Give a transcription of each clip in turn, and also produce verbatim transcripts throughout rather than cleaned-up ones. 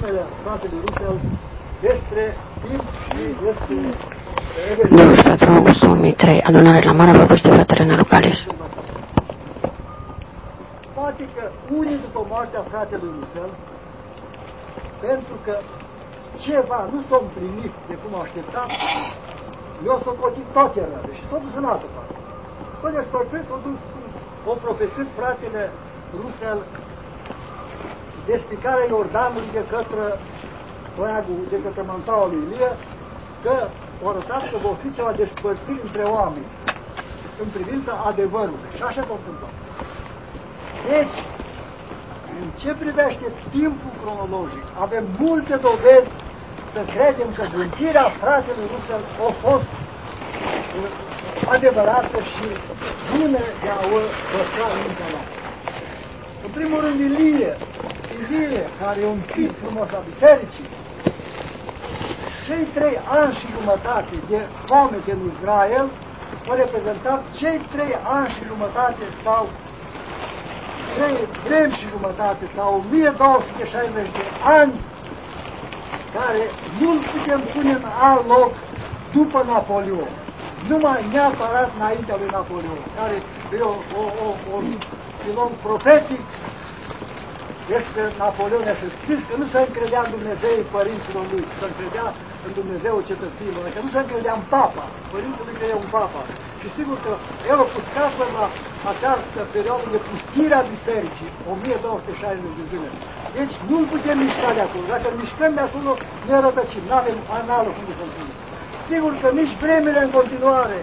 numele fratele Rusel despre timp și despre douăzeci și patru august două mii trei, adunare la Mara, vorbește fratele Nelu Caliș. Poate că unii după moartea fratelui Rusel, pentru că ceva nu s-a împlinit de cum așteptat, eu s-o cotit toate răle și s-o dus în altă parte. S-o despărțit, s-o dus, o profesit fratele Rusel despicarea Iordanului de către toiagul, de către mantaua lui Ilie, că o arătat că vor fi ceva despărțiri între oameni în privința adevărului. Și așa s-a întâmplat. Deci, în ce privește timpul cronologic, avem multe dovezi să credem că gândirea fratelui Rusel a fost uh, adevărată și bună de a o păstra în mintea noastră. În primul rând, Ilie, Ilie, care e un tip frumos a bisericii, cei trei ani și jumătate de foamete în Israel au reprezentat cei trei ani și jumătate sau trei vremi și jumătate sau o mie două sute șaizeci de ani care nu-l putem pune în alt loc după Napoleon. Numai neapărat înaintea lui Napoleon, care e o, o, o, o pilon profetic despre Napoleon. Este scris că nu se încredea în Dumnezeu părinților lui, se încredea în Dumnezeu cetățenilor, că nu se încredea în papa, părinții lui că e un papa. Și sigur că el a pus capăt la această perioadă de pustire a bisericii, o mie două sute șaizeci de zile. Deci nu-l putem mișca de acolo. Dacă îl mișcăm de acolo, ne rătăcim, nu avem analul cum să spune. Sigur că nici vremile în continuare,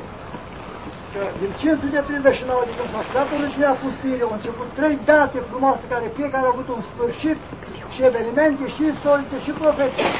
că din cinci sute treizeci și nouă de când s-a stat originea pustirii, au început trei date frumoase care fiecare au avut un sfârșit și evenimente și istorice și profetice.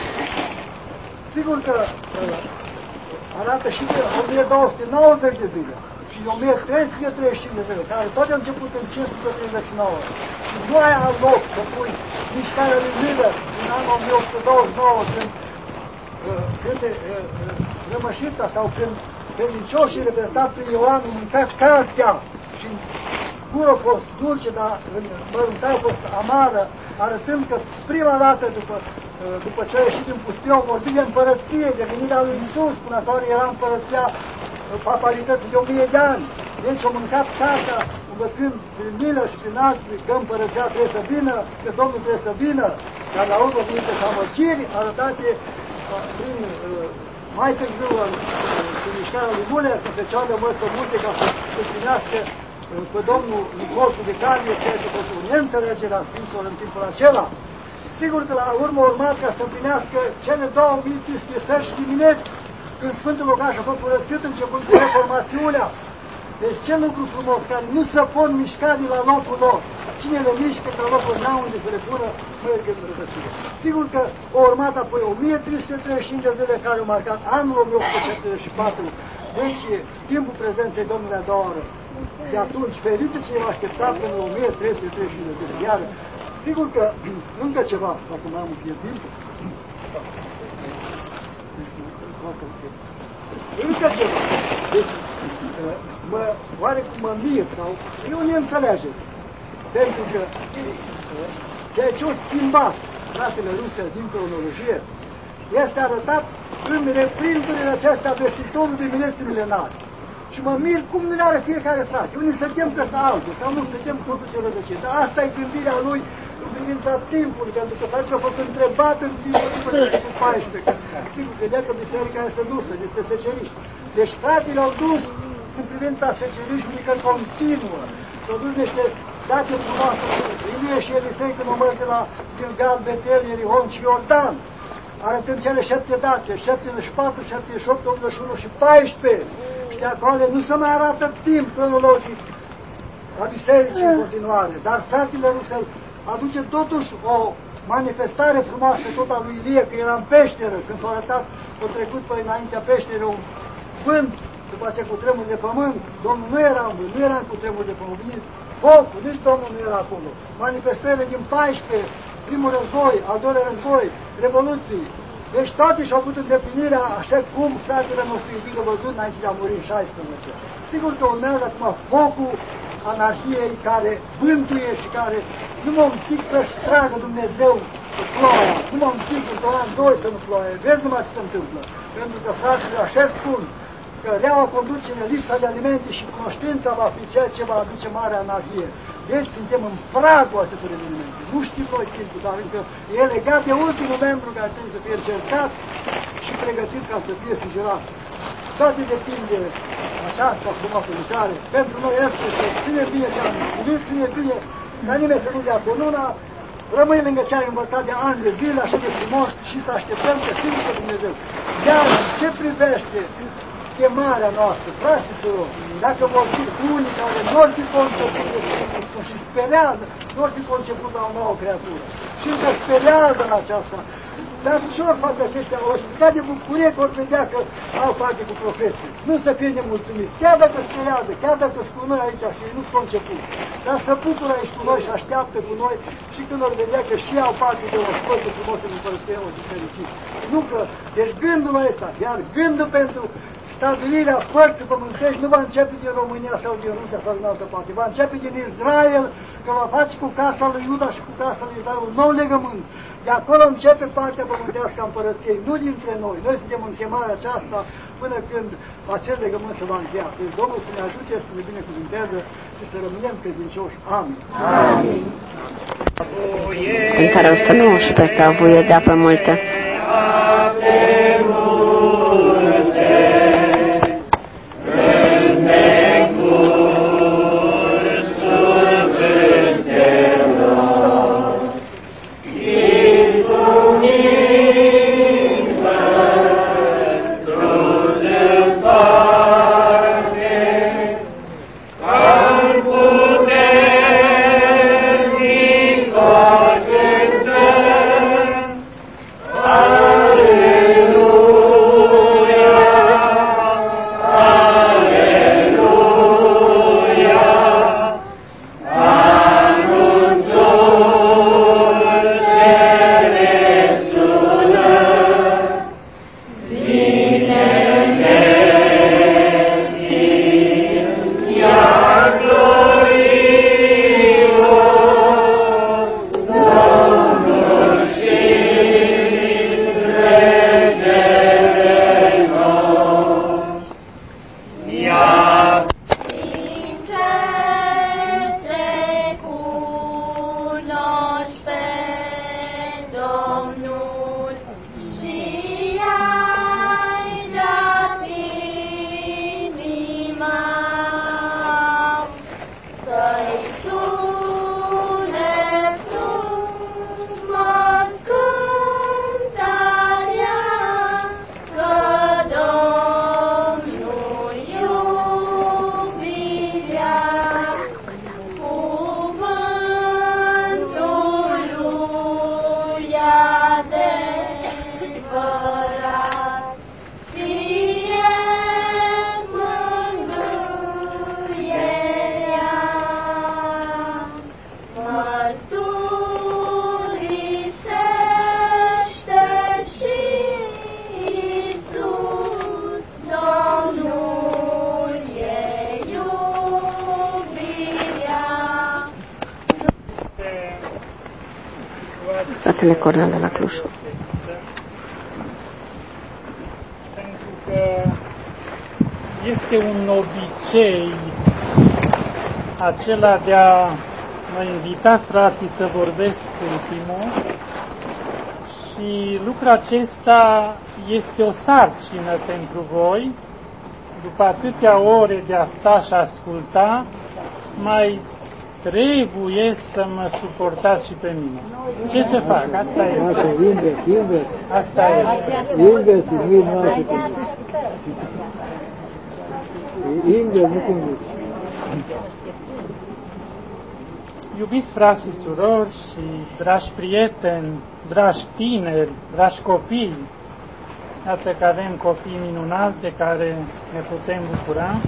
Sigur că uh, arată și de o mie două sute nouăzeci de zile și o mie trei sute treizeci și cinci de zile, care toate au început în cinci sute treizeci și nouă. Și nu ai alt loc să pui mișcarea lui Miller din anul o mie opt sute douăzeci și nouă, când uh, când uh, uh, rămășița sau când credincioșii reprezentat prin Ioan au mâncat cartea și gură a fost dulce, dar în măruntar a fost amară, arătând că prima dată după, după ce a ieșit din pustie au vorbit de împărăție, de venirea lui Iisus, până atunci era împărăția papalității de o mie de ani. Deci au mâncat cartea, învățând prin milă și prin alții că împărăția trebuie să vină, că Domnul trebuie să vină, dar la urmă cuvinte și amăciri arătate prin mai târziu în mișcarea lui Muller, că se ceadă măsă multe ca să împlinească pe domnul Nicolcu de Carlie, ceea ce pentru neînțelegerea Sfinților în timpul acela. Sigur că la urmă urmat ca să împlinească cele două mii trei sute seri și dimineți, când Sfântul Locaș a fost curățit începând cu reformațiunea. Deci ce lucru frumos, care nu se pot mișca de la locul lor. Cine le mișcă ca locul n-au unde să le pună, merg în rătăcire. Sigur că au urmat apoi o mie trei sute treizeci și cinci de zile care au marcat anul o mie opt sute șaptezeci și patru. Deci timpul prezenței Domnului a doua oră. De atunci, ferice ce va aștepta până o mie trei sute treizeci și cinci de zile. Iar sigur că încă ceva, dacă mai am un pierd timp, încă ceva. Deci, mă, oarecum mă mir sau eu ne înțelegem. Pentru că ceea ce a schimbat fratele Rusel din cronologie este arătat în reprinturile acestea vestitorul dimineții milenare. Și mă mir cum nu le are fiecare frate. Unii se tem că sunt alții, sau nu se tem că se duce rădăcire. Dar asta e gândirea lui în privința timpului, pentru că fratele a fost întrebat în timpul după trecut paisprezece. Sigur, credea că biserica este dusă despre seceriști. Deci fratele au dus în privința seceriștului că continuă. S-au dus niște date frumoase. Ilie și Elisei când o mers de la Gilgal, Betel, Ierihon și Iordan, arătând cele șapte date, șaptezeci și patru, șaptezeci și opt, optzeci și unu și paisprezece. Și de acolo nu se mai arată timp cronologic a bisericii în continuare. Dar fratele Rusel aduce totuși o manifestare frumoasă tot a lui Ilie, că era în peșteră, când s-a arătat, a trecut pe înaintea peșteră un vânt, după aceea cu tremur de pământ. Domnul nu era în vânt, nu era cu tremur de pământ, focul, nici Domnul nu era acolo. Manifestările din paisprezece, primul război, al doilea război, revoluții. Deci toate și-au avut îndeplinirea așa cum fratele nostru iubit a văzut înainte de a muri în șaisprezece. Sigur că urmează acum focul anarhiei care bântuie și care nu mă împic să-și tragă Dumnezeu ploaia, nu mă împic într-un an, doi să nu ploaie. Vezi numai ce se întâmplă. Pentru că, fraților, așa spun, că reaua conducere, lipsa de alimente și cunoștința va fi ceea ce va aduce mare anarhie. Deci suntem în pragul acestor evenimente. Nu știm noi timpul, dar încă e legat de ultimul membru care trebuie să fie cercat și pregătit ca să fie sugerat. Toate depinde această frumoasă lucrare. Pentru noi este să ține bine ce am învățat, ține bine ca nimeni să nu dea cununa, rămâi lângă ce ai învățat de ani de zile, așa de frumos, și să așteptăm că Sfântul Dumnezeu. Iar ce privește chemarea noastră, frați și surori, dacă vor fi unii care nu or fi conceput de Sfântul și sperează, nu or fi conceput la o nouă creatură și încă sperează în aceasta, dar ce ori fac aceștia? O striga de bucurie că ori vedea că au parte cu profeții. Nu să fie nemulțumiți, chiar dacă sperează, chiar dacă sunt cu noi aici și nu-s conceput, dar să bucură aici cu noi și așteaptă cu noi și când ori vedea că și au parte de o scotă frumoasă în Împărăție, o difericit. Nu că, deci gândul ăsta, iar gândul pentru stabilirea părții pământești nu va începe din România sau din Rusia sau din altă parte, va începe din Israel, că va face cu casa lui Iuda și cu casa lui Israel un nou legământ. De acolo începe partea pământească a Împărăției, nu dintre noi. Noi suntem în chemarea aceasta până când acest legământ se va încheia. Deci Domnul să ne ajute, să ne binecuvânteze și să rămânem credincioși. Amin. Amin. Cântarea o sută nouăsprezece, ca voie de apă multă. Fratele Cornel de la Cluj. Pentru că este un obicei acela de a mă invita frații să vorbesc ultimul și lucrul acesta este o sarcină pentru voi. După atâtea ore de a sta și asculta, mai trebuie să mă suportați și pe mine. Ce să fac? Asta este. Invers, invers. Asta este. Invers, nu noastră. Invers, nu cum Iubiți frați și surori și dragi prieteni, dragi tineri, dragi copii, iată că avem copii minunați de care ne putem bucura.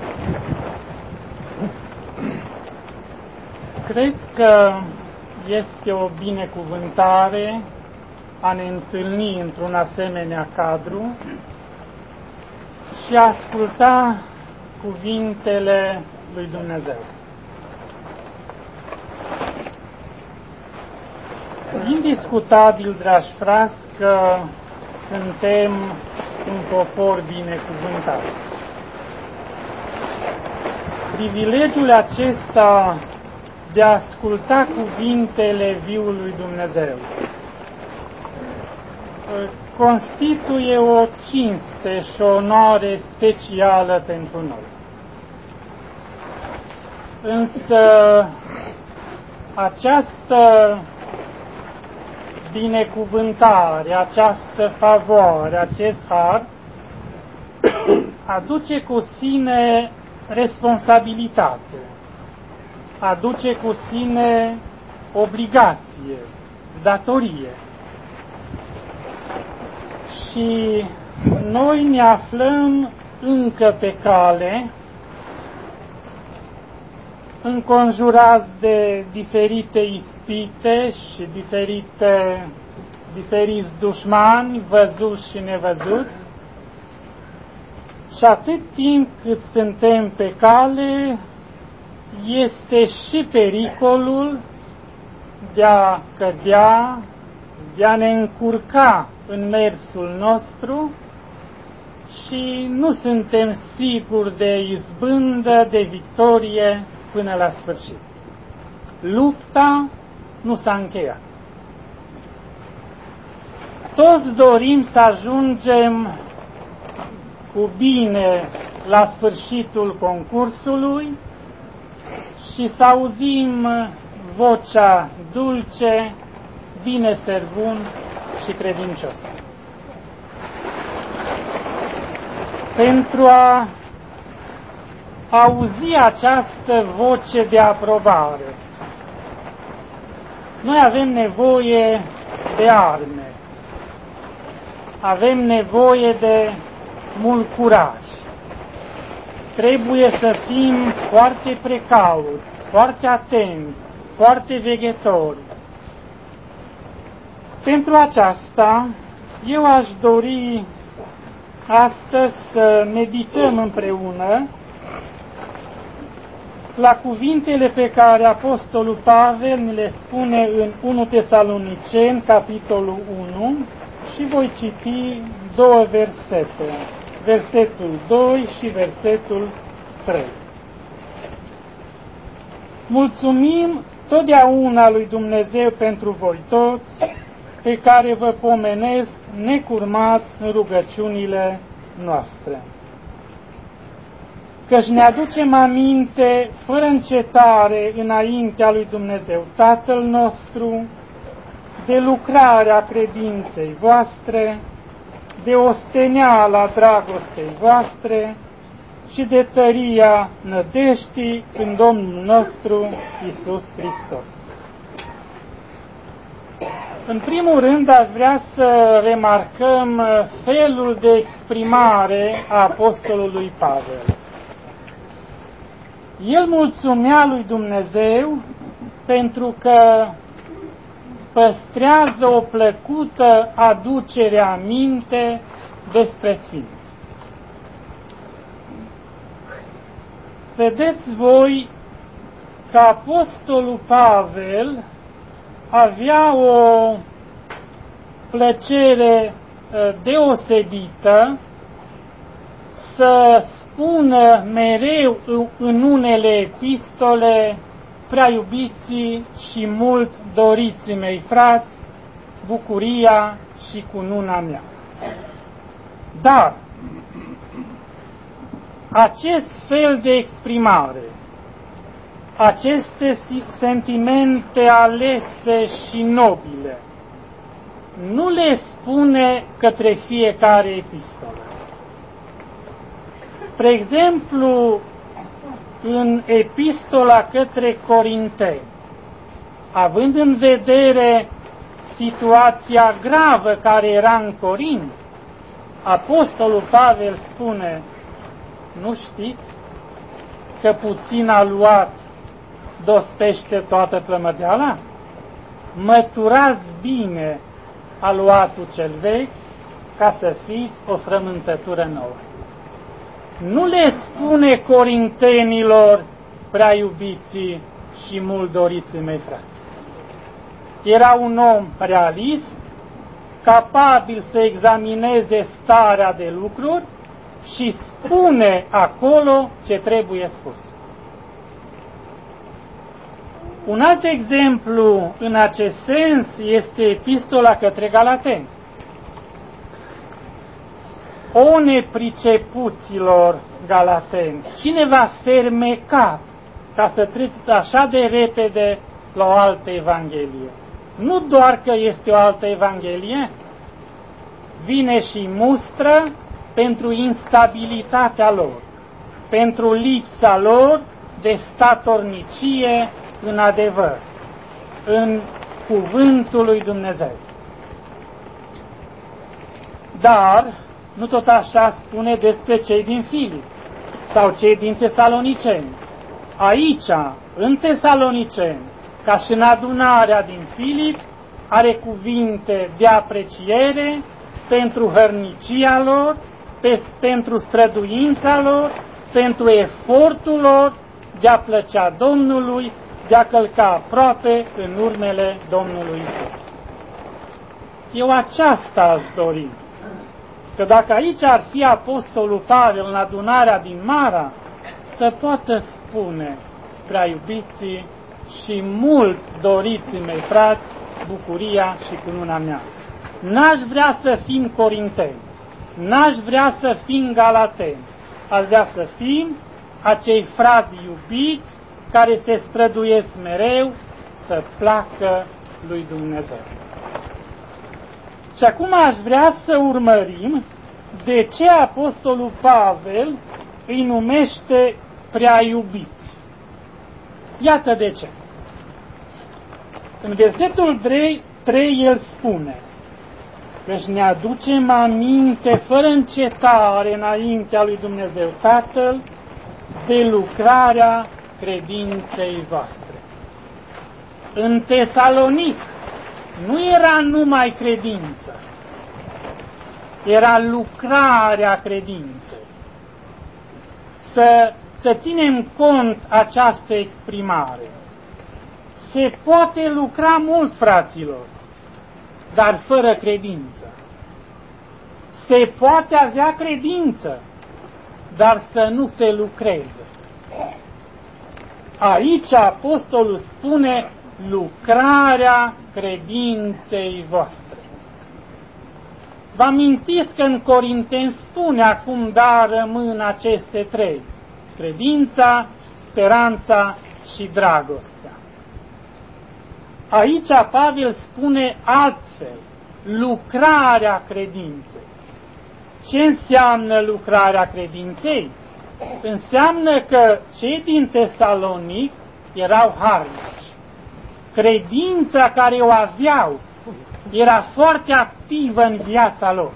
Cred că este o binecuvântare a ne întâlni într-un asemenea cadru și a asculta cuvintele lui Dumnezeu. Indiscutabil, dragi frați, că suntem un popor binecuvântat. Privilegiul acesta de a asculta cuvintele viului Dumnezeu constituie o cinste și o onoare specială pentru noi. Însă această binecuvântare, această favoare, acest har aduce cu sine responsabilitate, aduce cu sine obligație, datorie. Și noi ne aflăm încă pe cale, înconjurați de diferite ispite și diferite, diferiți dușmani, văzuți și nevăzuți. Și atât timp cât suntem pe cale, este și pericolul de a cădea, de a ne încurca în mersul nostru și nu suntem siguri de izbândă, de victorie până la sfârșit. Lupta nu s-a încheiat. Toți dorim să ajungem cu bine la sfârșitul concursului și să auzim vocea dulce, bine servun și credincios. Pentru a auzi această voce de aprobare, noi avem nevoie de arme, avem nevoie de mult curaj. Trebuie să fim foarte precauți, foarte atenți, foarte veghetori. Pentru aceasta, eu aș dori astăzi să medităm împreună la cuvintele pe care Apostolul Pavel ne le spune în unu Tesaloniceni, capitolul unu, și voi citi două versete, versetul doi și versetul trei. Mulțumim totdeauna lui Dumnezeu pentru voi toți, pe care vă pomenesc necurmat în rugăciunile noastre. Căci ne aducem aminte fără încetare înaintea lui Dumnezeu Tatăl nostru, de lucrarea credinței voastre, de osteneala dragostei voastre și de tăria nădejdii în Domnul nostru Iisus Hristos. În primul rând, aș vrea să remarcăm felul de exprimare a Apostolului Pavel. El mulțumea lui Dumnezeu pentru că păstrează o plăcută aducere aminte despre Sfinți. Vedeți voi că Apostolul Pavel avea o plăcere deosebită să spună mereu în unele epistole: prea iubiții și mult doriții mei frați, bucuria și cununa mea. Dar acest fel de exprimare, aceste sentimente alese și nobile, nu le spune către fiecare epistolă. Spre exemplu, în epistola către Corinteni, având în vedere situația gravă care era în Corint, Apostolul Pavel spune: nu știți că puțin a luat dospește toată plămădeala? Măturați bine aluatul cel vechi ca să fiți o frământătură nouă. Nu le spune corintenilor: prea iubiții și mult doriții mei frați. Era un om realist, capabil să examineze starea de lucruri și spune acolo ce trebuie spus. Un alt exemplu în acest sens este epistola către Galateni. O nepricepuților galateni, cine va fermeca ca să treceți așa de repede la o altă evanghelie? Nu doar că este o altă evanghelie, vine și mustră pentru instabilitatea lor, pentru lipsa lor de statornicie în adevăr, în cuvântul lui Dumnezeu. Dar nu tot așa spune despre cei din Filip sau cei din Tesaloniceni. Aici, în Tesaloniceni, ca și în adunarea din Filip, are cuvinte de apreciere pentru hărnicia lor, pe, pentru străduința lor, pentru efortul lor de a plăcea Domnului, de a călca aproape în urmele Domnului Iisus. Eu aceasta aș dori, că dacă aici ar fi apostolul Pavel în adunarea din Mara, să poată spune, prea iubiții și mult doriți mei frați, bucuria și cununa mea. N-aș vrea să fim corinteni, n-aș vrea să fim galateni, aș vrea să fim acei frați iubiți care se străduiesc mereu să placă lui Dumnezeu. Și acum aș vrea să urmărim de ce apostolul Pavel îi numește prea iubiți. Iată de ce. În versetul trei el spune: căci ne aducem aminte fără încetare înaintea lui Dumnezeu Tatăl de lucrarea credinței voastre. În Tesalonic nu era numai credință, era lucrarea credinței. Să, să ținem cont această exprimare. Se poate lucra mult, fraților, dar fără credință. Se poate avea credință, dar să nu se lucreze. Aici apostolul spune lucrarea credinței voastre. Vă amintiți că în Corinteni spune acum, da, rămân aceste trei: credința, speranța și dragostea. Aici Pavel spune altfel, lucrarea credinței. Ce înseamnă lucrarea credinței? Înseamnă că cei din Tesalonic erau harnici. Credința care o aveau era foarte activă în viața lor.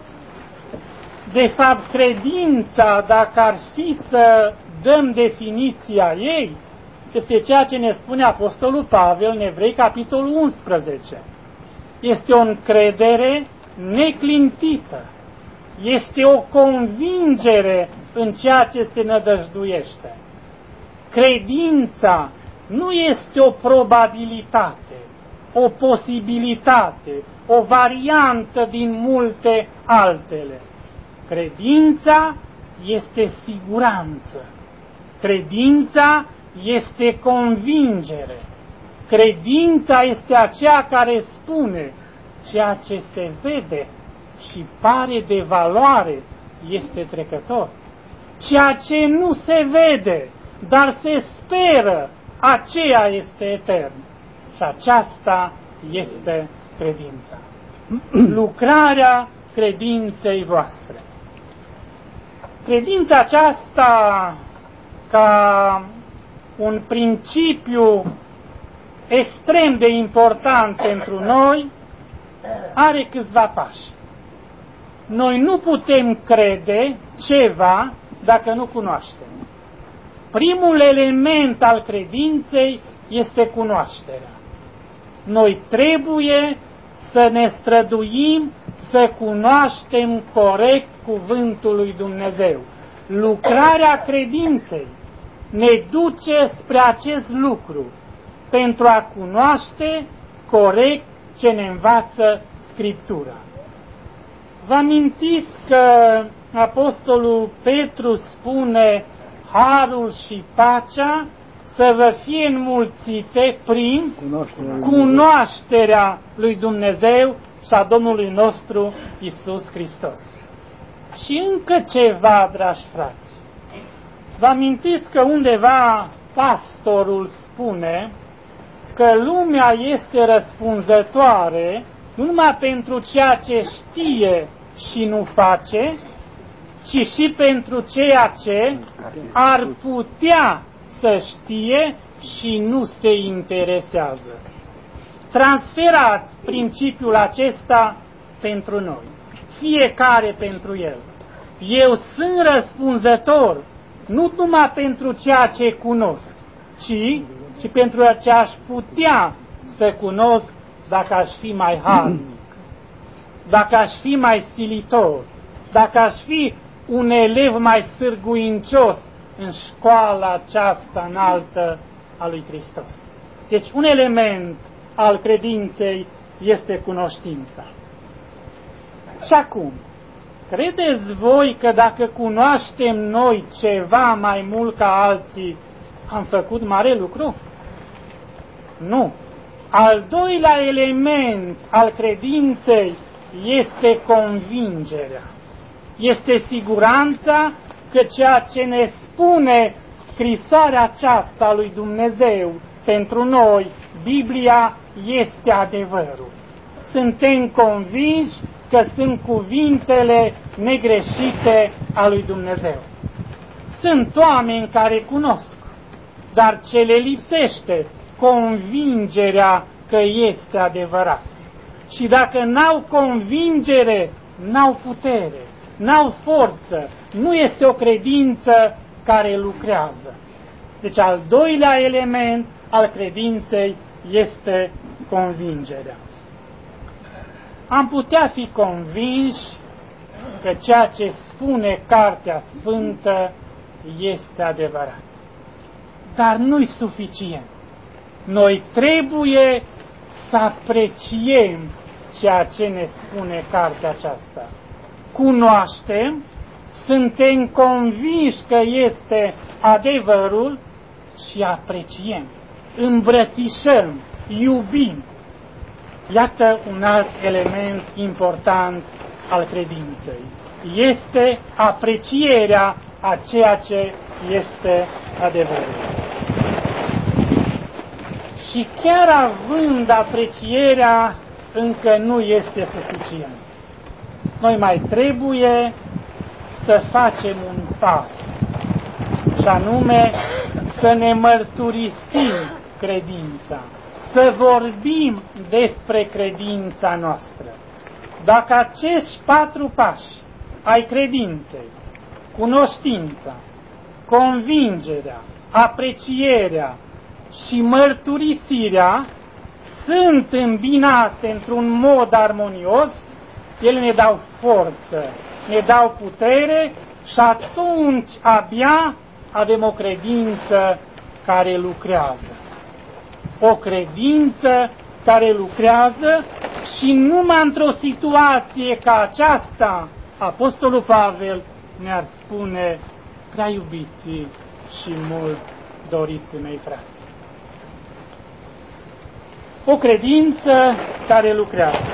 De fapt, credința, dacă ar fi să dăm definiția ei, este ceea ce ne spune apostolul Pavel în Evrei, capitolul unsprezece. Este o încredere neclintită. Este o convingere în ceea ce se nădăjduiește. Credința nu este o probabilitate, o posibilitate, o variantă din multe altele. Credința este siguranță. Credința este convingere. Credința este aceea care spune ceea ce se vede și pare de valoare este trecător. Ceea ce nu se vede, dar se speră, aceea este etern. Și aceasta este credința. Lucrarea credinței voastre. Credința aceasta, ca un principiu extrem de important pentru noi, are câțiva pași. Noi nu putem crede ceva dacă nu cunoaștem. Primul element al credinței este cunoașterea. Noi trebuie să ne străduim să cunoaștem corect cuvântul lui Dumnezeu. Lucrarea credinței ne duce spre acest lucru, pentru a cunoaște corect ce ne învață Scriptura. Vă amintiți că Apostolul Petru spune harul și pacea să vă fie înmulțite prin cunoașterea lui Dumnezeu și a Domnului nostru Iisus Hristos. Și încă ceva, dragi frați. Vă amintiți că undeva pastorul spune că lumea este răspunzătoare nu numai pentru ceea ce știe și nu face, ci și pentru ceea ce ar putea să știe și nu se interesează. Transferați principiul acesta pentru noi, fiecare pentru el. Eu sunt răspunzător nu numai pentru ceea ce cunosc, ci și pentru ce aș putea să cunosc dacă aș fi mai harnic, dacă aș fi mai silitor, dacă aș fi un elev mai sârguincios în școala aceasta înaltă a lui Hristos. Deci un element al credinței este cunoștința. Și acum, credeți voi că dacă cunoaștem noi ceva mai mult ca alții, am făcut mare lucru? Nu. Al doilea element al credinței este convingerea. Este siguranța că ceea ce ne spune scrisoarea aceasta lui Dumnezeu pentru noi, Biblia, este adevărul. Suntem convinși că sunt cuvintele negreșite a lui Dumnezeu. Sunt oameni care cunosc, dar ce le lipsește? Convingerea că este adevărat. Și dacă n-au convingere, n-au putere, n-au forță, nu este o credință care lucrează. Deci al doilea element al credinței este convingerea. Am putea fi convinși că ceea ce spune Cartea Sfântă este adevărat. Dar nu-i suficient. Noi trebuie să apreciem ceea ce ne spune cartea aceasta. Cunoaștem, suntem convinși că este adevărul și apreciem, îmbrățișăm, iubim. Iată un alt element important al credinței. Este aprecierea a ceea ce este adevărul. Și chiar având aprecierea, încă nu este suficient. Noi mai trebuie să facem un pas, și anume să ne mărturisim credința, să vorbim despre credința noastră. Dacă acești patru pași ai credinței, cunoștința, convingerea, aprecierea și mărturisirea sunt îmbinate într-un mod armonios, ele ne dau forță, ne dau putere și atunci abia avem o credință care lucrează. O credință care lucrează și numai într-o situație ca aceasta, Apostolul Pavel ne-ar spune: prea iubiții și mult doriții mei frați. O credință care lucrează.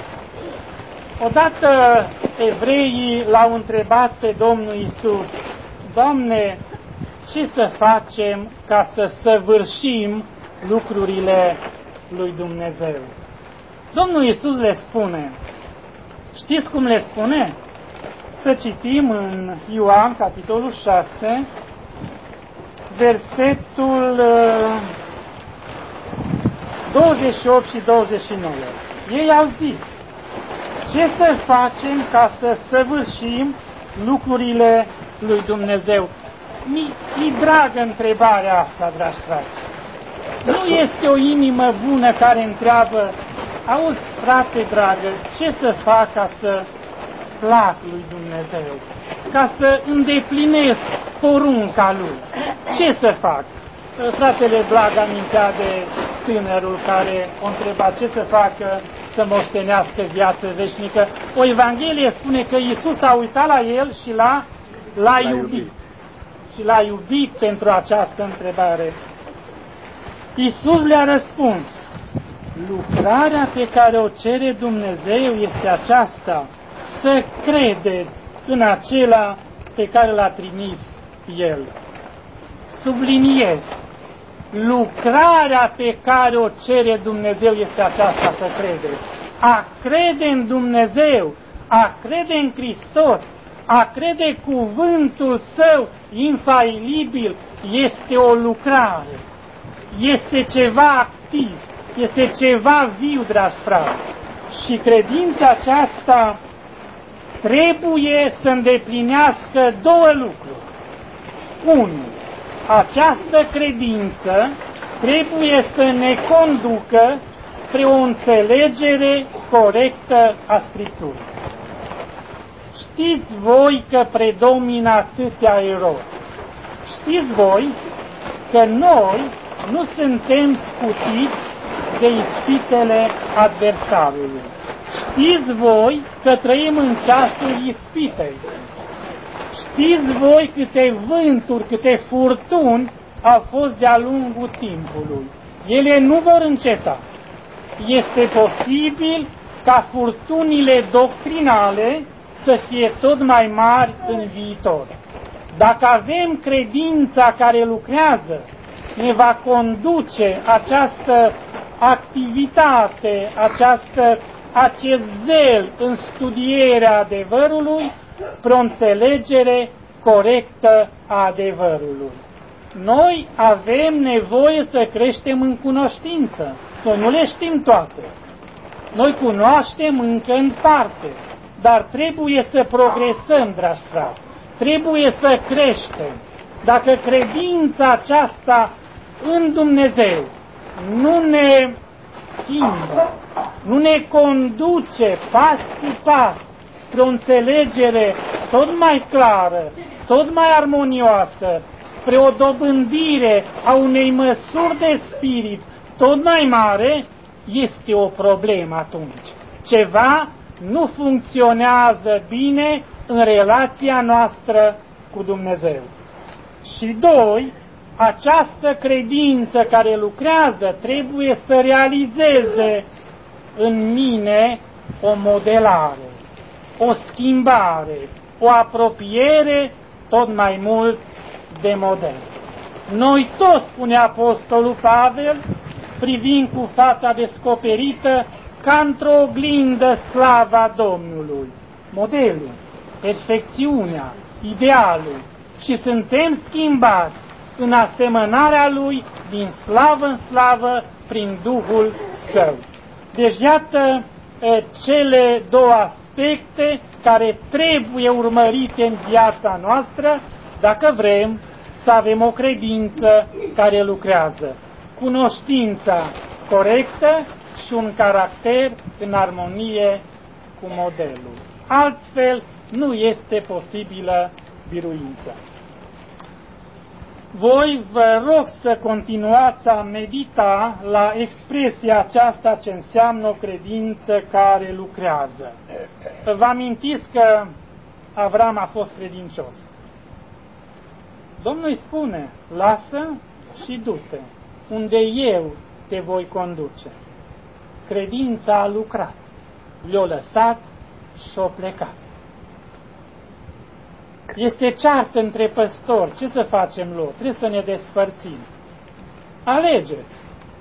Odată evreii l-au întrebat pe Domnul Iisus: Doamne, ce să facem ca să săvârșim lucrurile lui Dumnezeu? Domnul Iisus le spune, știți cum le spune? Să citim în Ioan, capitolul șase, versetul douăzeci și opt și douăzeci și nouă. Ei au zis: ce să facem ca să săvârșim lucrurile lui Dumnezeu? Mi-i dragă întrebarea asta, dragi frați. Nu este o inimă bună care întreabă: auzi, frate dragă, ce să fac ca să plac lui Dumnezeu, ca să îndeplinesc porunca lui? Ce să fac? Fratele drag amintea de tânărul care o întreba ce să facă să moștenească viață veșnică. O Evanghelie spune că Iisus a uitat la el și l-a, l-a iubit. Și l-a iubit pentru această întrebare. Iisus le-a răspuns: lucrarea pe care o cere Dumnezeu este aceasta, să credeți în acela pe care l-a trimis El. Subliniez, lucrarea pe care o cere Dumnezeu este aceasta, să credeți. A crede în Dumnezeu, a crede în Hristos, a crede cuvântul Său infailibil este o lucrare, este ceva activ, este ceva viu, dragi frați. Și credința aceasta trebuie să îndeplinească două lucruri. Unu, această credință trebuie să ne conducă spre o înțelegere corectă a Scripturii. Știți voi că predomină atâtea erori. Știți voi că noi nu suntem scutiți de ispitele adversarului. Știți voi că trăim în ceasul ispitei. Știți voi câte vânturi, câte furtuni au fost de-a lungul timpului. Ele nu vor înceta. Este posibil ca furtunile doctrinale să fie tot mai mari în viitor. Dacă avem credința care lucrează, ne va conduce această activitate, această, acest zel în studierea adevărului, spre o înțelegere corectă a adevărului. Noi avem nevoie să creștem în cunoștință. Noi nu le știm toate. Noi cunoaștem încă în parte, dar trebuie să progresăm, dragi frați. Trebuie să creștem. Dacă credința aceasta în Dumnezeu nu ne schimbă, nu ne conduce pas cu pas spre o înțelegere tot mai clară, tot mai armonioasă, spre o dobândire a unei măsuri de spirit tot mai mare, este o problemă atunci. Ceva nu funcționează bine în relația noastră cu Dumnezeu. Și doi, această credință care lucrează trebuie să realizeze în mine o modelare, o schimbare, o apropiere tot mai mult de model. Noi toți, spune Apostolul Pavel, privim cu fața descoperită ca într-o oglindă slava Domnului, modelul, perfecțiunea, idealul, și suntem schimbați în asemănarea Lui din slavă în slavă prin Duhul Său. Deci iată cele două aspecte care trebuie urmărite în viața noastră dacă vrem să avem o credință care lucrează. Cunoștința corectă și un caracter în armonie cu modelul. Altfel nu este posibilă biruința. Voi vă rog să continuați a medita la expresia aceasta ce înseamnă o credință care lucrează. Vă amintiți că Avram a fost credincios. Domnul îi spune, lasă și du-te, unde eu te voi conduce. Credința a lucrat, le-a lăsat și-a plecat. Este ceartă între păstori, ce să facem, Lot? Trebuie să ne despărțim. Alegeți.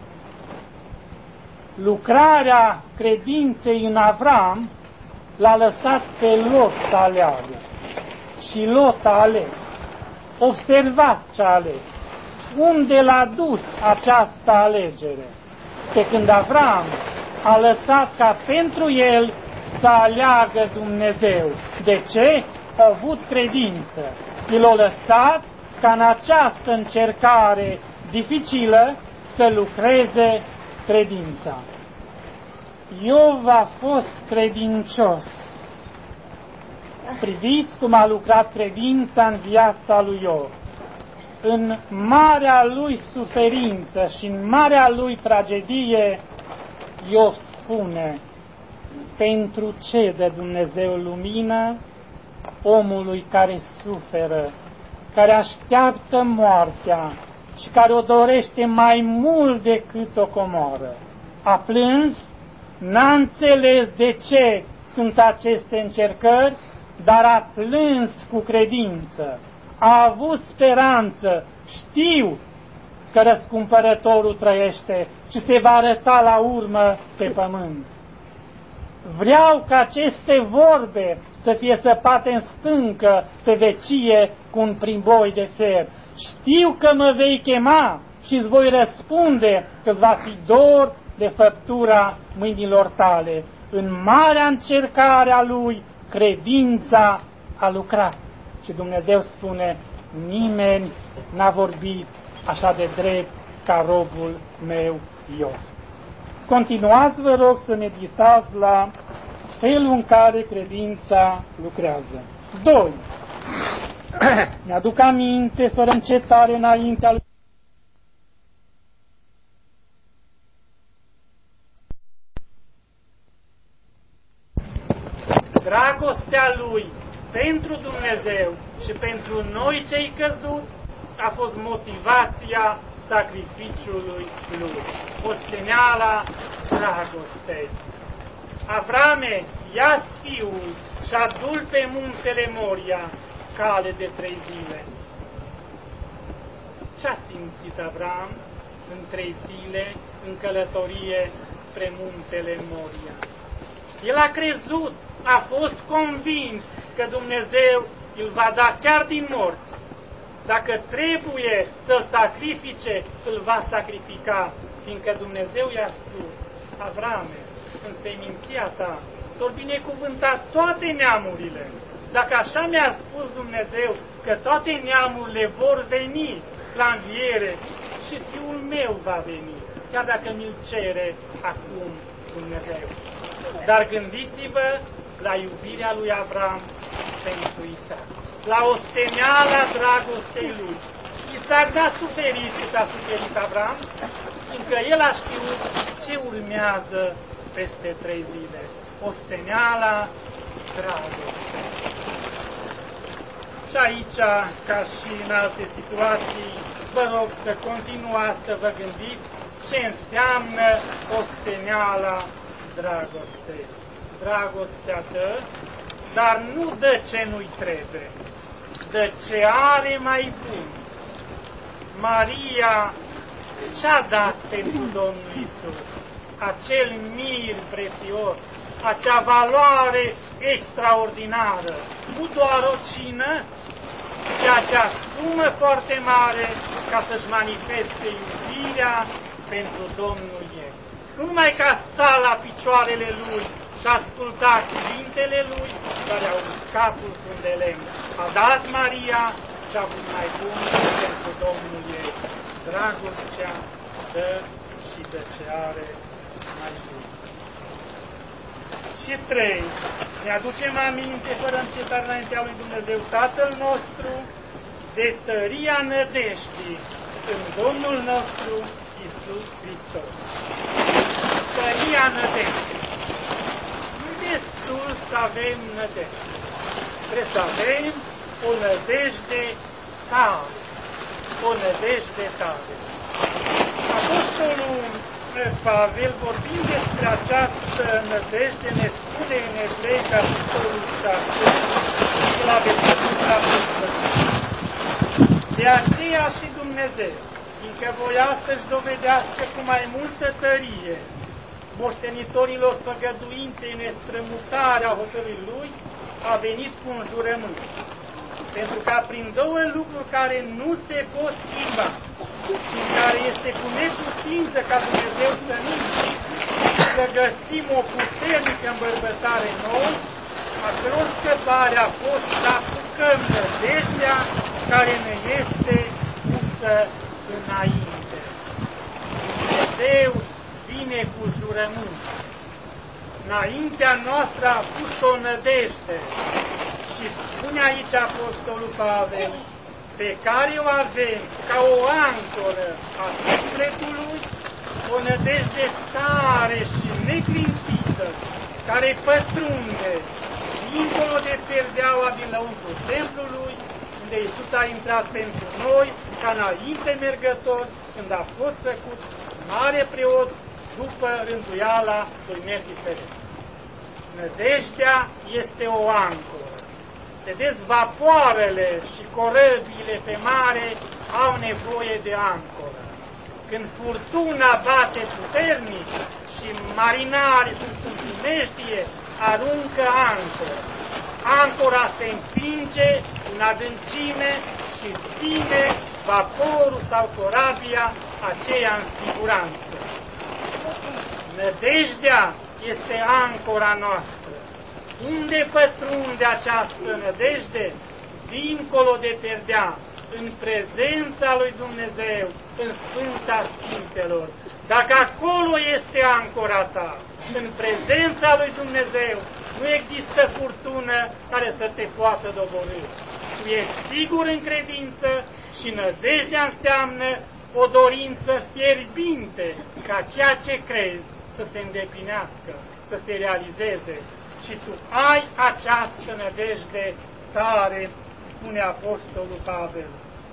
Lucrarea credinței în Avram l-a lăsat pe Lot să aleagă. Și Lot a ales. Observați ce a ales. Unde l-a dus această alegere? Pe când Avram a lăsat ca pentru el să aleagă Dumnezeu. De ce? A avut credință. El a lăsat ca în această încercare dificilă să lucreze credința. Iov a fost credincios. Priviți cum a lucrat credința în viața lui Iov. în marea lui suferință și în marea lui tragedie, Iov spune: pentru ce dă Dumnezeu lumină omului care suferă, care așteaptă moartea și care o dorește mai mult decât o comoară? A plâns, n-a înțeles de ce sunt aceste încercări, dar a plâns cu credință, a avut speranță, știu că răscumpărătorul trăiește și se va arăta la urmă pe pământ. Vreau ca aceste vorbe să fie săpate în stâncă pe vecie cu un primboi de fer. Știu că mă vei chema și îți voi răspunde că îți va fi dor de făptura mâinilor tale. În marea încercare a lui, credința a lucrat. Și Dumnezeu spune: nimeni n-a vorbit așa de drept ca robul meu Iov. Continuați, vă rog, să meditați la felul în care credința lucrează. doi. Ne-aduc aminte, fără încetare, înaintea lui dragostea lui pentru Dumnezeu și pentru noi cei căzuți a fost motivația sacrificiului lui, osteneala dragostei. Avrame, ia-ți fiul și adu-l pe muntele Moria, cale de trei zile. Ce-a simțit Avram în trei zile în călătorie spre muntele Moria? El a crezut, a fost convins că Dumnezeu îl va da chiar din morți. Dacă trebuie să-l sacrifice, îl va sacrifica, fiindcă Dumnezeu i-a spus: Avrame, în seminția ta s-or binecuvânta toate neamurile. Dacă așa mi-a spus Dumnezeu că toate neamurile vor veni la înviere, și fiul meu va veni, chiar dacă mi-l cere acum Dumnezeu. Dar gândiți-vă la iubirea lui Avram pentru Isaac, la osteneala dragostei lui. Isaac n-a suferit cât a suferit Avram, fiindcă el a știut ce urmează peste trei zile. Osteneala dragostei. Și aici, ca și în alte situații, vă rog să continuați să vă gândiți ce înseamnă osteneala dragostei. Dragostea dă, dar nu dă ce nu-i trebuie, dă ce are mai bun. Maria ce-a dat pentru Domnul Iisus? Acel mir prețios, acea valoare extraordinară, nu doar o cină, ci acea sumă foarte mare ca să-și manifeste iubirea pentru Domnul ei. Nu numai că a stat la picioarele lui și a ascultat cuvintele lui, dar i-a uscat-ul de lemn. A dat Maria și a avut mai bun pentru Domnul ei. Dragostea dă și de ce are mai bun. Și trei, ne aducem aminte fără încetare înaintea lui Dumnezeu Tatăl nostru de tăria nădejdii în Domnul nostru Iisus Hristos. Tăria nădejdii. Nu e destul să avem nădejde. Trebuie să avem o nădejde tare. O nădejde tare. Apostolul Pavel, vorbind despre această nădejde, ne spune în Evrei, capitolul șase, la versetul paisprezece. De aceea și Dumnezeu, fiindcă voia să-și dovedească cu mai multă tărie moștenitorilor făgăduinte în strămutarea hotărârii Lui, a venit cu un jurământ. Pentru ca prin două lucruri care nu se pot schimba și în care este cu neputință ca Dumnezeu să minți, să găsim o puternică îmbărbătare nouă, a căror scăpare a fost să apucăm nădejdea care ne este pusă înainte. Dumnezeu vine cu jurământ. Înaintea noastră a pus o nădejde. Și spune aici Apostolul Pavel pe care o avem ca o ancoră a sufletului, o nădejde tare și neclintită, care pătrunde dincolo de perdeaua dinăuntru templului, unde Iisus a intrat pentru noi, ca înainte mergător, când a fost făcut mare preot după rânduiala lui Melchisedec. Nădejdea este o ancoră. Vedeți, vapoarele și corăbiile pe mare au nevoie de ancoră. Când furtuna bate puternic și marinarii cu primejdie aruncă ancoră, ancora se împinge în adâncime și ține vaporul sau corabia aceea în siguranță. Nădejdea este ancora noastră. Unde pătrunde această nădejde? Dincolo de perdea, în prezența lui Dumnezeu, în Sfânta Sfintelor. Dacă acolo este ancora ta, în prezența lui Dumnezeu, nu există furtună care să te poată doborî. Tu ești sigur în credință și nădejdea înseamnă o dorință fierbinte ca ceea ce crezi să se îndeplinească, să se realizeze. Și tu ai această nădejde tare, spune Apostolul Pavel.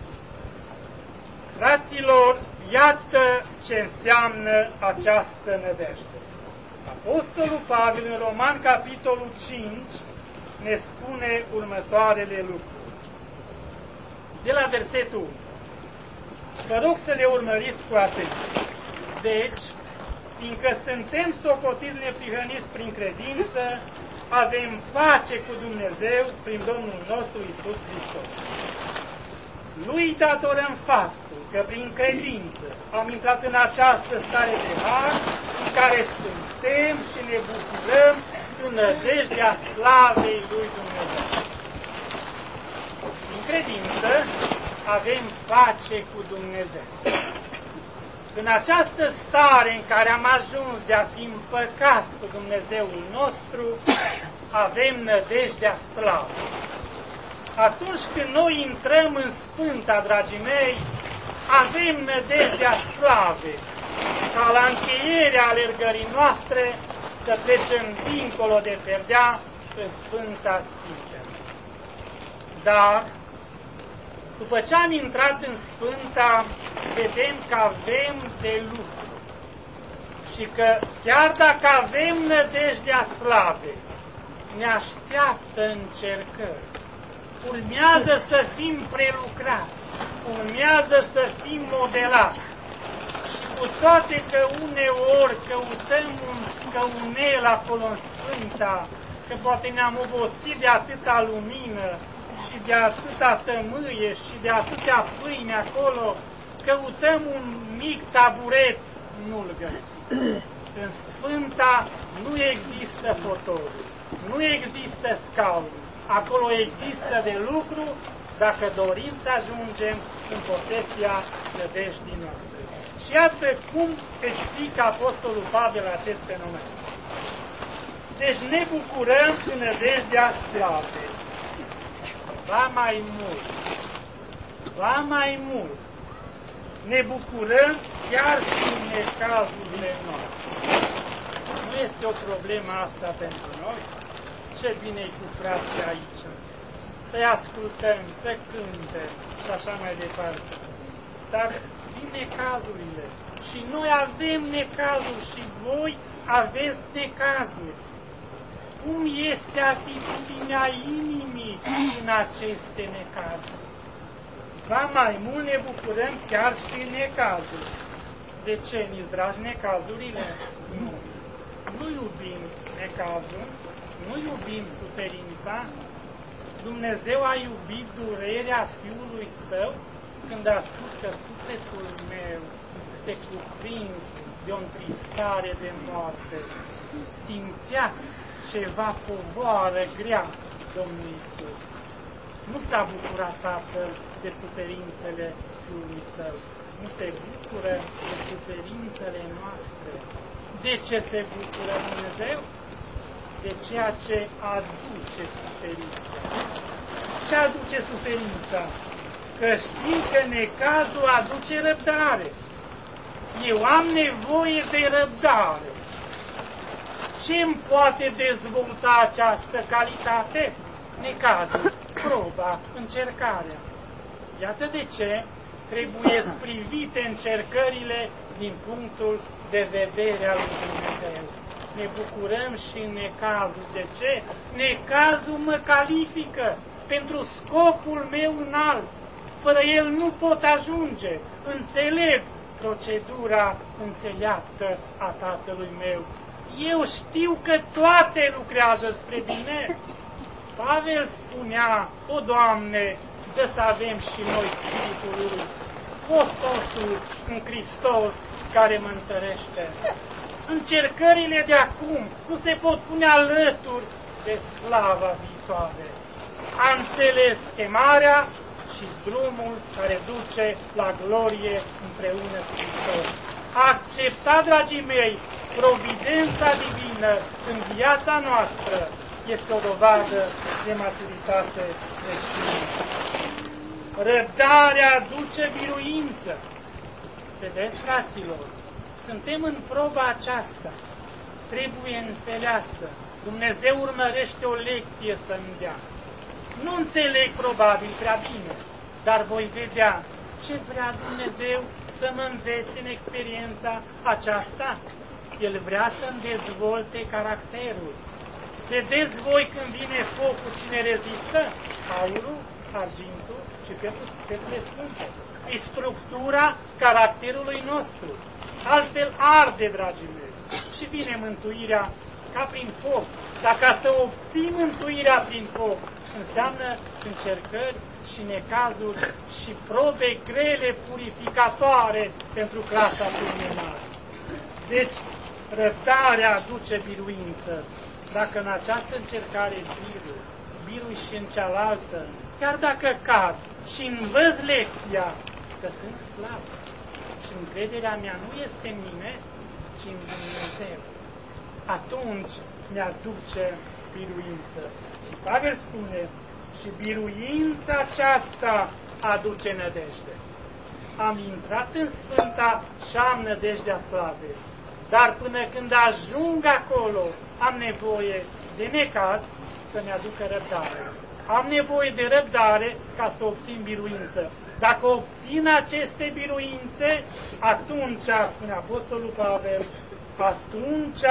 Fraților, iată ce înseamnă această nădejde. Apostolul Pavel, în Roman, capitolul cinci, ne spune următoarele lucruri. De la versetul unu. Vă rog să le urmăriți cu atenție. Deci, fiindcă suntem socotiți neprihăniți prin credință, avem pace cu Dumnezeu prin Domnul nostru Iisus Hristos. Lui datorăm faptul că prin credință am intrat în această stare de har în care suntem și ne bucurăm în nădejdea slavei lui Dumnezeu. Prin credință avem pace cu Dumnezeu. În această stare în care am ajuns de a fi împăcați cu Dumnezeul nostru, avem nădejdea slavă. Atunci când noi intrăm în Sfânta, dragii mei, avem nădejdea slave, ca la încheierea alergării noastre să trecem dincolo de perdea în Sfânta Sfintelor. Dar, după ce am intrat în Sfânta, vedem că avem de lucru și că chiar dacă avem nădejdea slave, ne așteaptă încercări. Urmează să fim prelucrați, urmează să fim modelați. Și cu toate că uneori căutăm un scăunel acolo în Sfânta, că poate ne-am obosit de atâta lumină și de atâta tămâie și de atâtea pâine acolo, căutăm un mic taburet, nu-l găsim. În Sfânta nu există fotoluri, nu există scaune. Acolo există de lucru dacă dorim să ajungem în posesia nădejdii noastre. Și iată cum explică Apostolul Pavel acest fenomen. Deci ne bucurăm în nădejdea slavei. Va mai mult, va mai mult, ne bucurăm chiar și în necazurile noastre. Nu este o problemă asta pentru noi? Ce bine e cu frații aici, să-i ascultăm, să cânte și așa mai departe. Dar vin necazurile și noi avem necazuri și voi aveți necazuri. Cum este atitudinea inimii în aceste necazuri? Ba mai mult ne bucurăm chiar și în necazuri. De ce, mi-s dragi necazurile? Nu. Nu iubim necazul, nu iubim suferința. Dumnezeu a iubit durerea Fiului Său când a spus că sufletul meu este cuprins de o întristare de moarte. Simțea ceva povoară grea Domnul Iisus. Nu s-a bucurat Tatăl de suferințele Fiului Său. Nu se bucură de suferințele noastre. De ce se bucură Dumnezeu? De ceea ce aduce suferința. Ce aduce suferința? că știu că necazul aduce răbdare. Eu am nevoie de răbdare. Ce-mi poate dezvolta această calitate? Necazul, proba, încercarea. Iată de ce trebuie privite încercările din punctul de vedere al lui Dumnezeu. Ne bucurăm și în necazul. De ce? Necazul mă califică pentru scopul meu înalt. Fără el nu pot ajunge. Înțeleg procedura înțeleaptă a Tatălui meu. Eu știu că toate lucrează spre bine. Pavel spunea, o, Doamne, dă să avem și noi Spiritul lui, fostosul în Hristos care mă întărește. Încercările de acum nu se pot pune alături de slava viitoare. A înțeles chemarea și drumul care duce la glorie împreună cu Hristos. A acceptat, dragii mei, providența divină în viața noastră este o dovadă de maturitate creștină. Răbdarea aduce biruință. Vedeți, fraților, suntem în proba aceasta. Trebuie înțeleasă. Dumnezeu urmărește o lecție să-mi dea. Nu înțeleg probabil prea bine, dar voi vedea ce vrea Dumnezeu să mă învețe în experiența aceasta. El vrea să-mi dezvolte caracterul. Vedeți voi când vine focul, cine rezistă? Aurul, argintul și pietrele scumpe. E structura caracterului nostru. Altfel arde, dragii mei. Și vine mântuirea ca prin foc. Dar ca să obții mântuirea prin foc, înseamnă încercări și necazuri și probe grele purificatoare pentru clasa pulmonară. Deci, răbdarea aduce biruință. Dacă în această încercare birui, birui și în cealaltă, chiar dacă cad și învăț lecția că sunt slab și încrederea mea nu este în mine, ci în Dumnezeu, atunci mi-aduce biruință. Și Pavel spune, și biruința aceasta aduce nădejde. Am intrat în Sfânta și am nădejdea slavei. Dar până când ajung acolo, am nevoie de necaz să-mi aducă răbdare. Am nevoie de răbdare ca să obțin biruință. Dacă obțin aceste biruințe, atunci, spune Apostolul Pavel, atunci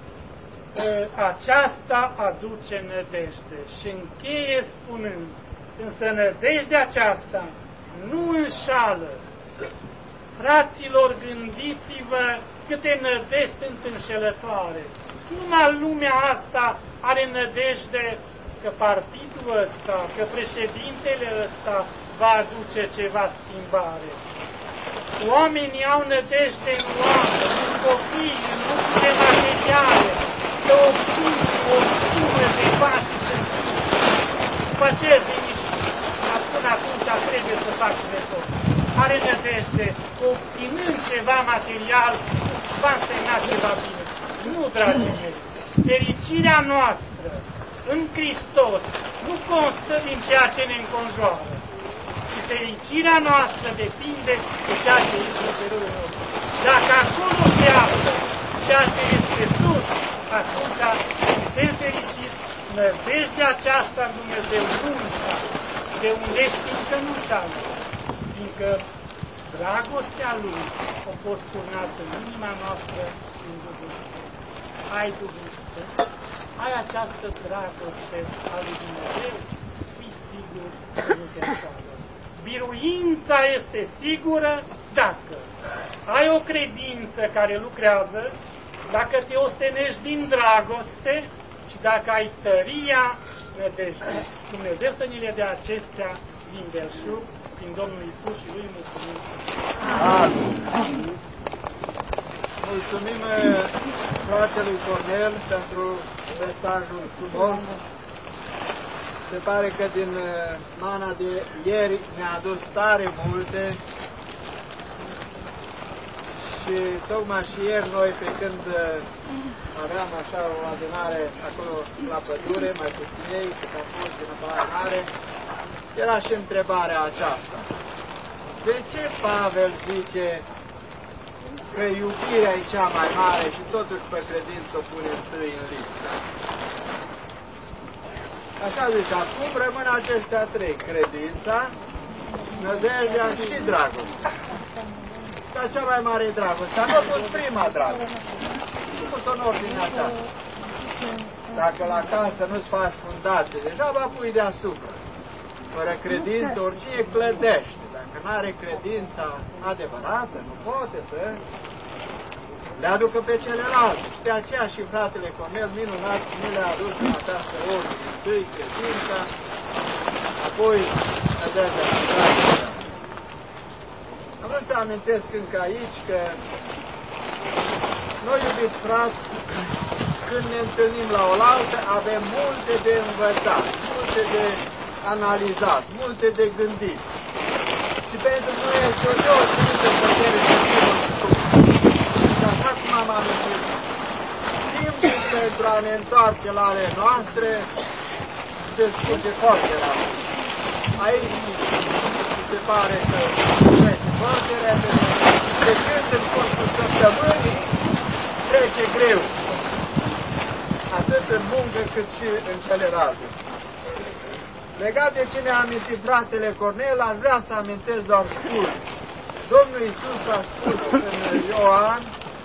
aceasta aduce nădejde. Și încheie spunând, însă nădejdea aceasta nu înșală. Fraților, gândiți-vă câte nădejde sunt înșelătoare. Numai lumea asta are nădejde că partidul ăsta, că președintele ăsta va aduce ceva schimbare. Oamenii au nădejde în oameni, în copii, în lucruri materiale, să obțin o sumă de bani și să după aceea se mișcă. Până atunci trebuie să fac de tot. Are nădejde că obținând ceva material va însemna ceva bine. Nu, dragii mei, fericirea noastră în Hristos nu constă din ceea ce ne înconjoară, ci fericirea noastră depinde de ceea ce este pe râul nostru. Dacă acolo se află ceea ce este sus, atunci suntem fericiți, nădejdea aceasta în Dumnezeu nu înșală. De unde știm că nu înșală? Fiindcă dragostea Lui a fost turnată în inima noastră prin Duhul Sfânt. Ai Duhul Sfânt, ai această dragoste a lui Dumnezeu, fii sigur că nu te înșală. Biruința este sigură dacă ai o credință care lucrează, dacă te ostenești din dragoste și dacă ai tăria nădejdei. Dumnezeu să ni le dea acestea din belșug, prin Domnul Iisus și Lui mulțumim. Amin. Mulțumim fratelui Cornel pentru mesajul frumos. Se pare că din mana de ieri ne-a adus tare multe și tocmai și ieri noi, pe când aveam așa o adunare acolo la pădure, mai puțin ei, cât a fost în apărare, era și întrebarea aceasta. De ce Pavel zice că iubirea e cea mai mare și totuși pe credință o pune întâi în listă? Așa zice, acum rămân acestea trei, credința, nădejdea și dragostea. Dar cea mai mare e dragostea. Nu a fost prima dragoste. Nu pus-o în ordinea aceasta. Dacă la casă nu-ți faci fundație, deja va pui deasupra. Fără credință, oricine clădește. Dacă nu are credința adevărată, nu poate să le aducă pe celelalte. Și de aceea și fratele Cornel minunat nu le-a adus în această ordine. Întâi credința, apoi nădejdea și dragostea. Am vrut să amintesc încă aici că noi, iubiți frați, când ne întâlnim la oaltă, avem multe de învățat, multe de analizat, multe de gândit. Și pentru noi este o deosebită plăcere să fim în stup. Și așa cum am amintit, timpul pentru a ne întoarce la ale noastre se scurge foarte rapid. Aici se pare că trece foarte repede, de când în cursul săptămânii trece greu, atât în muncă cât și în celelalte. Legat de ce ne-a amintit fratele Cornel, aș vrea să amintesc doar scurt. Domnul Iisus a spus în Ioan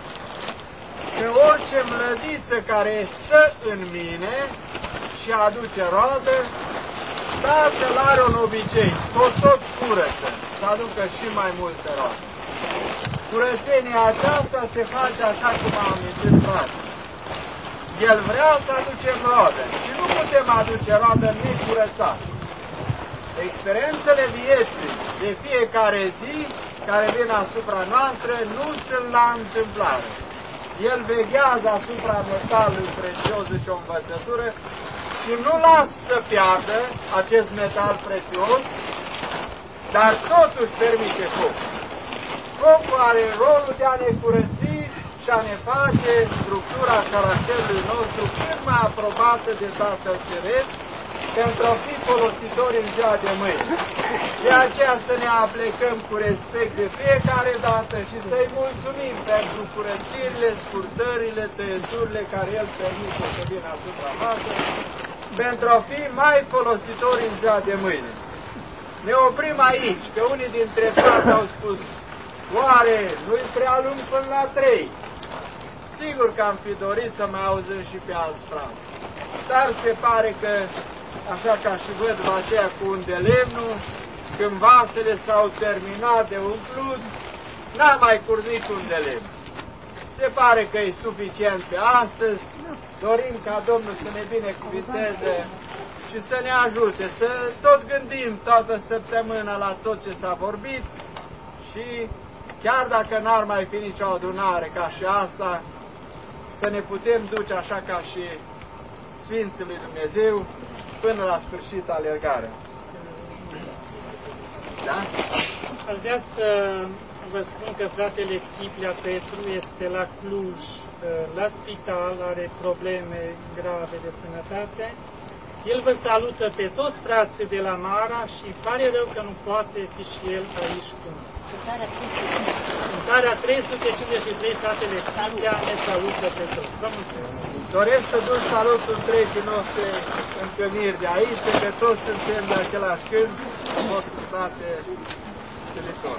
că orice mlădiță care stă în mine și aduce roadă, Tatăl are un obicei, să o tot curăță, să aducă și mai multe roade. Curățenia aceasta se face așa cum am amintit frate. El vrea să aducem roadă și nu putem aduce roadă necurățat. Experiențele vieții de fiecare zi care vin asupra noastră nu sunt la întâmplare. El veghează asupra metalului prețios, zice o învățătură, și nu lasă să piardă acest metal prețios, dar totuși permite foc. Focul are rolul de a ne curăți și a ne face structura caracterului nostru cât mai aprobată de Tatăl Ceresc pentru a fi folositori în ziua de mâine. De aceea să ne aplecăm cu respect de fiecare dată și să-i mulțumim pentru curățirile, scurtările, tăieturile care El permite să vină asupra noastră, pentru a fi mai folositori în ziua de mâine. Ne oprim aici, că unii dintre frați au spus, oare nu-i prea lung până la trei? Sigur că am fi dorit să mai auzim și pe alți frați. Dar se pare că, așa ca și văd aceea cu un de lemnul, când vasele s-au terminat de umplut, n-a mai curs niciun de lemn. Se pare că e suficient pe astăzi. Dorim ca Domnul să ne binecuvinteze și să ne ajute, să tot gândim toată săptămâna la tot ce s-a vorbit și chiar dacă n-ar mai fi nicio adunare ca și asta, să ne putem duce așa ca și Sfinții lui Dumnezeu până la sfârșit alergarea. Da? Aș vrea să vă spun că fratele Țiplea Petru este la Cluj, la spital, are probleme grave de sănătate. El vă salută pe toți frații de la Mara și pare rău că nu poate fi și el aici cu noi. Cântarea trei sute cincizeci și trei, fratele Țiplea ne salută pe toți. Vă mulțumesc! Doresc să duc salutul întregii noastre întâlniri de aici, că toți suntem de același cânt, am fost frate silitor.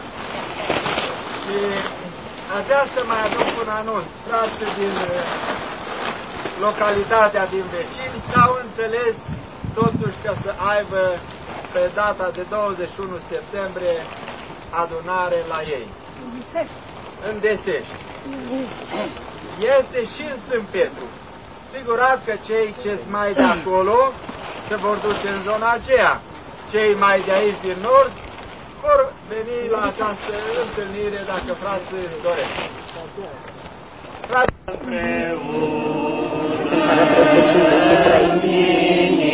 Și aș vrea să mai aduc un anunț. Frații din localitatea din vecini s-au înțeles totuși că să aibă pe data de douăzeci și unu septembrie adunare la ei. În Desești. Este și în Sânt Petru. Sigurat că cei ce-s mai de acolo se vor duce în zona aceea. Cei mai de aici din nord vor veni la această întâlnire dacă frații doresc. Frații Cântarea trei sute cincizeci și trei.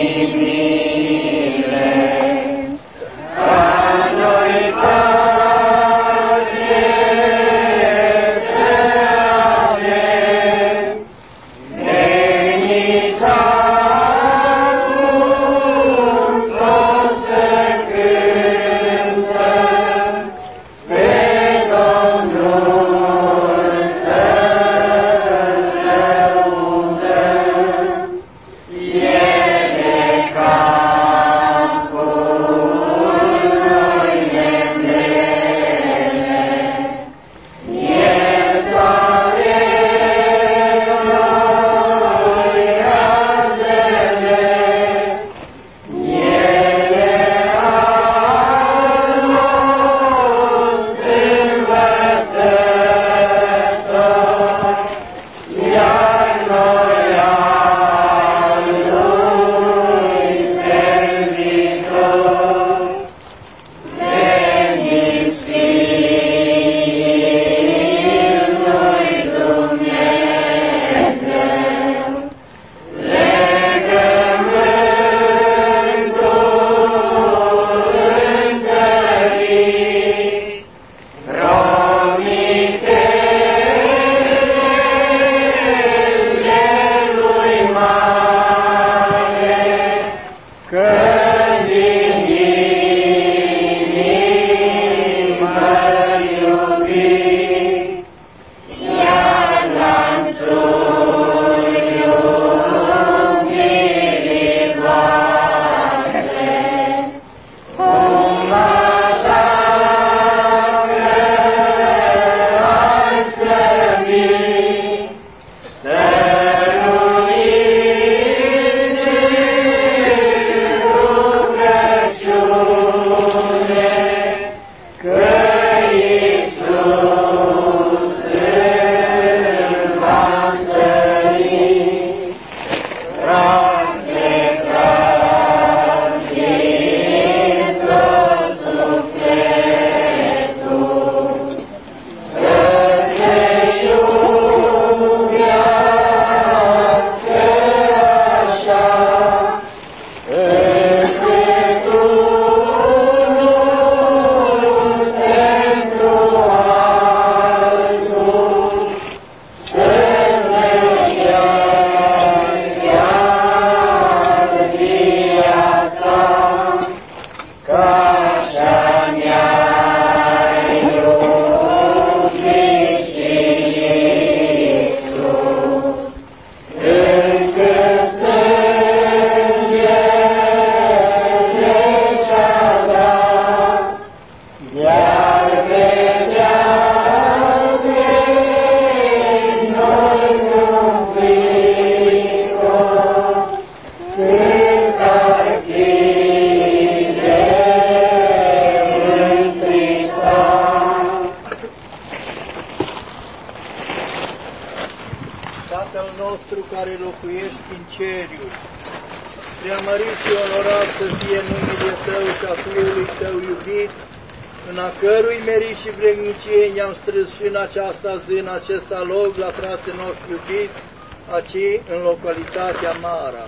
din ceriuri. Preamărit și onorat să fie numele Tău și a Fiului Tău iubit, în a cărui merit și vrednicie ne-am strâns și în această zi, în acest loc, la fratele nostru iubit, aci în localitatea Mara.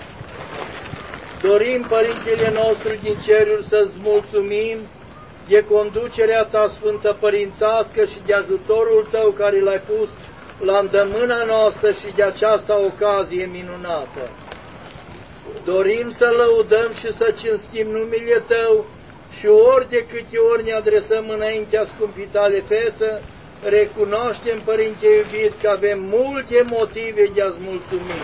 Dorim, Părintele nostru din ceruri, să-ți mulțumim de conducerea Ta sfântă părințească și de ajutorul Tău care l-ai pus la îndemâna noastră și de această ocazie minunată. Dorim să lăudăm și să cinstim numele Tău și ori de câte ori ne adresăm înaintea scumpii Tale feță, recunoaștem, Părinte iubit, că avem multe motive de a-ți mulțumi.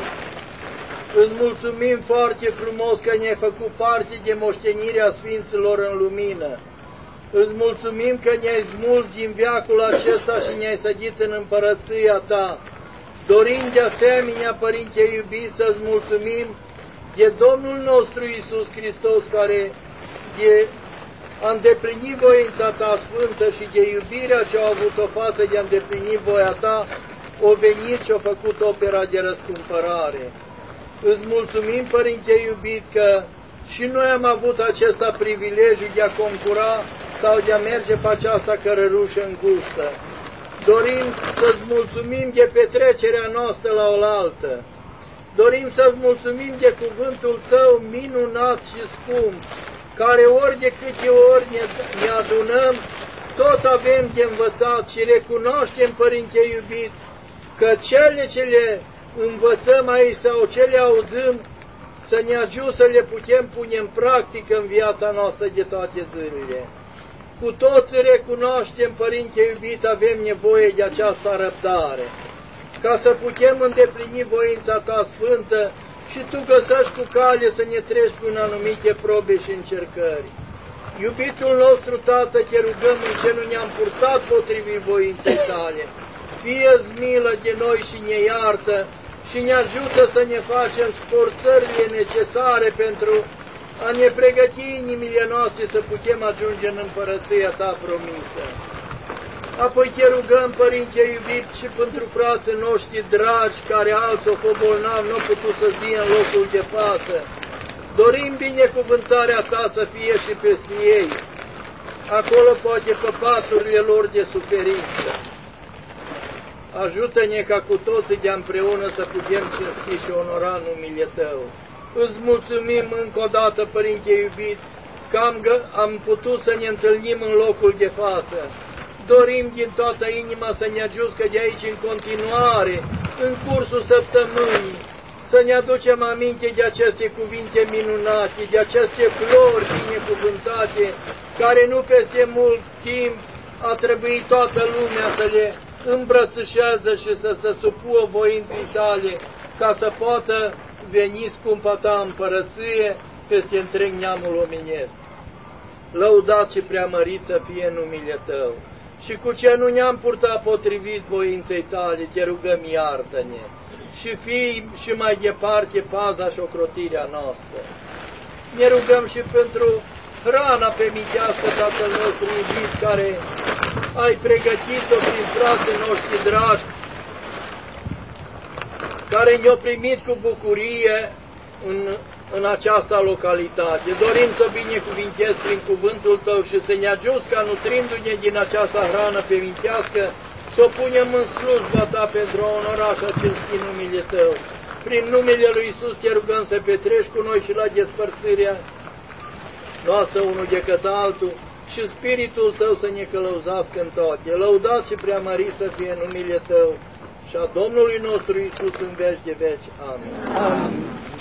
Îți mulțumim foarte frumos că ne-ai făcut parte de moștenirea Sfinților în lumină. Îți mulțumim că ne-ai smuls din veacul acesta și ne-ai sădit în împărăția Ta. Dorim de asemenea, Părinte iubit, să-ți mulțumim de Domnul nostru Iisus Hristos, care de a îndeplinit voința Ta sfântă și de iubirea ce a avut-o față de a îndeplini voia Ta, o venit și a făcut opera de răscumpărare. Îți mulțumim, Părinte iubit, că și noi am avut acesta privilegiu de a concura sau de a merge pe această cărărușă îngustă. Dorim să-ți mulțumim de petrecerea noastră la oaltă. Dorim să-ți mulțumim de cuvântul Tău minunat și scump, care ori de câte ori ne, ne adunăm, tot avem de învățat și recunoaștem, Părinte iubit, că cele ce le învățăm aici sau ce le auzim, să ne ajute să le putem pune în practică în viața noastră de toate zilele. Cu toți recunoaștem, Părinte iubit, avem nevoie de această răbdare, ca să putem îndeplini voința Ta sfântă și Tu găsești cu cale să ne treci prin anumite probe și încercări. Iubitul nostru Tată, Te rugăm în ce nu ne-am purtat potrivit voinței Tale, fie-ți milă de noi și ne iartă și ne ajută să ne facem sforțările necesare pentru a ne pregăti inimile noastre să putem ajunge în împărăția Ta promisă. Apoi Te rugăm, Părinte iubit, și pentru frații noștri dragi, care alți o bolnavi nu au putut să zie în locul de față. Dorim binecuvântarea Ta să fie și peste ei, acolo poate pe paturile lor de suferință. Ajută-ne ca cu toții de împreună să putem cinsti și onora numele Tău. Îți mulțumim încă o dată, Părinte iubit, că am, am putut să ne întâlnim în locul de față. Dorim din toată inima să ne ajut că de aici în continuare, în cursul săptămânii, să ne aducem aminte de aceste cuvinte minunate, de aceste flori binecuvântate, care nu peste mult timp a trebuit toată lumea să le îmbrățișează și să se supună voinței Tale, ca să poată veni scumpa Ta împărăție peste întreg neamul omenesc. Lăudat și preamărit să fie numele Tău. Și cu ce nu ne-am purtat potrivit voinței Tale, Te rugăm, iartă-ne și fii și mai departe paza și ocrotirea noastră. Ne rugăm și pentru hrana pământească, Tatăl nostru iubit, care ai pregătit-o prin frații noștri dragi, care ne-au primit cu bucurie în, în această localitate. Dorim să binecuvintezi prin cuvântul Tău și să ne ajuți ca, nutrindu-ne din această hrană pământească, să o punem în slujba Ta pentru a onora și a cinsti numele Tău. Prin numele Lui Iisus Te rugăm să petrești cu noi și la despărțirea noastră unul decât altul și Spiritul Tău să ne călăuzească în toate. Lăudat și preamărit să fie numele Tău și a Domnului nostru Iisus în veci de veci. Amin. Amin.